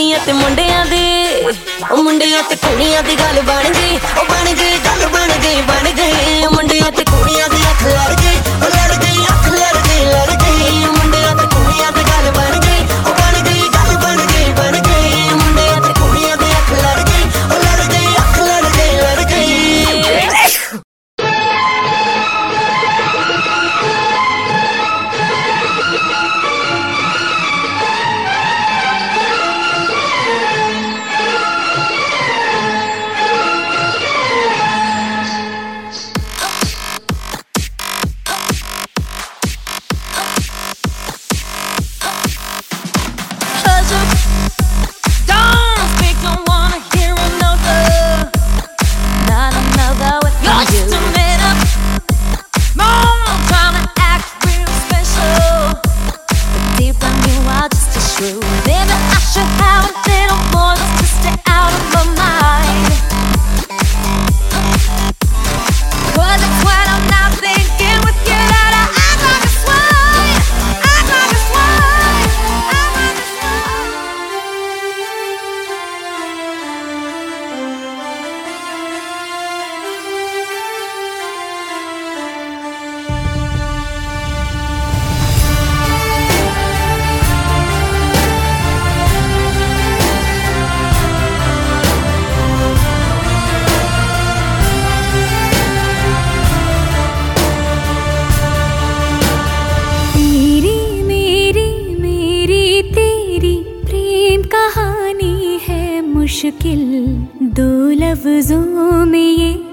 कुड़ियां ते मुंडियां दी, ओ मुंडियां ते कुड़ियां दी गल बन गई, ओ बन गई गल बन गई बन गई। मुंडियां ते कुड़ियां दी अख लड़ गई, ओ लड़ गई अख लड़ गई लड़ गई। मुंडियां ते कुड़ियां दी गल बन गई, ओ बन गई गल बन गई बन गई। मुंडियां ते कुड़ियां दी अख लड़ गई, ओ लड़ गई अख लड़ गई लड़ गई। मुश्किल दो लफ्जों में ये